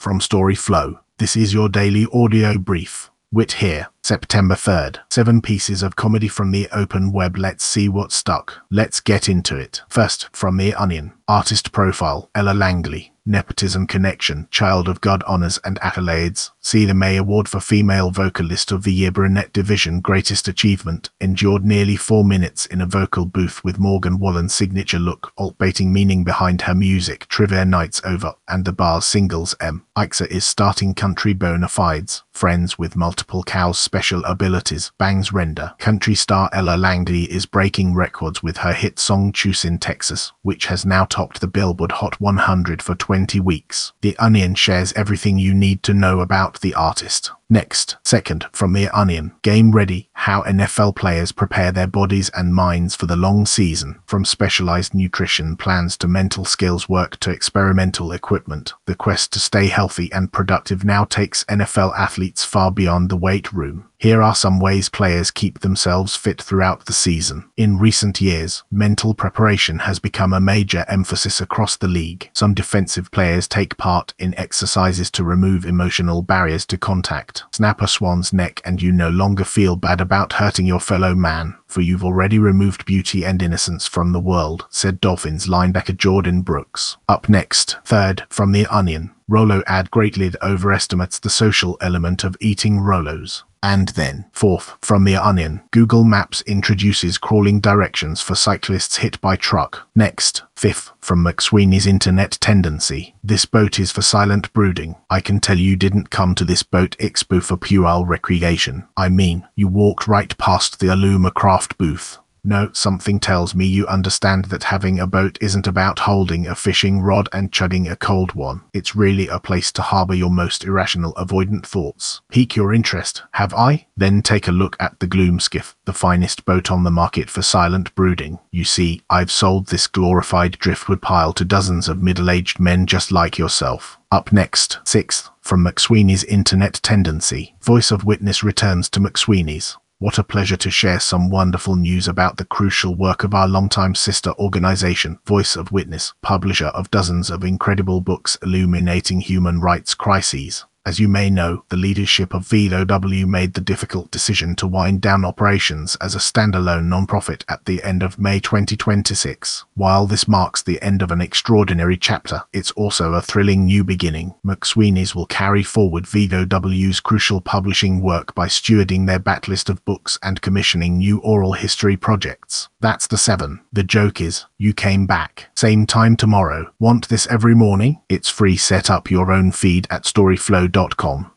from Storyflow. This is your daily audio brief. Wit here, September 3rd. 7 pieces of comedy from the open web. Let's see what stuck. Let's get into it. First, from The Onion. Artist profile, Ella Langley. Nepotism connection, Child of God honors and accolades. See the May Award for Female Vocalist of the Year. Brunette Division greatest achievement, endured nearly 4 minutes in a vocal booth with Morgan Wallen's signature look, alt-baiting meaning behind her music. Trivia nights over, and the bar's singles. Ixa is starting country bona fides, friends with multiple cows. Special abilities, bangs render. Country star Ella Langley is breaking records with her hit song Choose in Texas, which has now topped the Billboard Hot 100 for 20 weeks. The Onion shares everything you need to know about the artist. Next, second, from The Onion. Game ready, how NFL players prepare their bodies and minds for the long season. From specialized nutrition plans to mental skills work to experimental equipment, the quest to stay healthy and productive now takes NFL athletes far beyond the weight room. Here are some ways players keep themselves fit throughout the season. In recent years, mental preparation has become a major emphasis across the league. Some defensive players take part in exercises to remove emotional barriers to contact. Snap a swan's neck and you no longer feel bad about hurting your fellow man, for you've already removed beauty and innocence from the world, said Dolphins linebacker Jordan Brooks. Up next, third, from The Onion. Rolo ad greatly overestimates the social element of eating Rolos. And then, fourth, from The Onion. Google Maps introduces crawling directions for cyclists hit by truck. Next, fifth, from McSweeney's Internet Tendency. This boat is for silent brooding. I can tell you didn't come to this boat expo for puerile recreation. I mean, you walked right past the Alumacraft booth. No, something tells me you understand that having a boat isn't about holding a fishing rod and chugging a cold one. It's really a place to harbor your most irrational avoidant thoughts. Pique your interest, have I? Then take a look at the Gloomskiff, the finest boat on the market for silent brooding. You see, I've sold this glorified driftwood pile to dozens of middle-aged men just like yourself. Up next, sixth, from McSweeney's Internet Tendency. Voice of Witness returns to McSweeney's. What a pleasure to share some wonderful news about the crucial work of our longtime sister organization, Voice of Witness, publisher of dozens of incredible books illuminating human rights crises. As you may know, the leadership of VOW made the difficult decision to wind down operations as a standalone nonprofit at the end of May 2026. While this marks the end of an extraordinary chapter, it's also a thrilling new beginning. McSweeney's will carry forward VOW's crucial publishing work by stewarding their backlist of books and commissioning new oral history projects. That's the 7. The joke is, you came back. Same time tomorrow. Want this every morning? It's free. Set up your own feed at storyflow.com.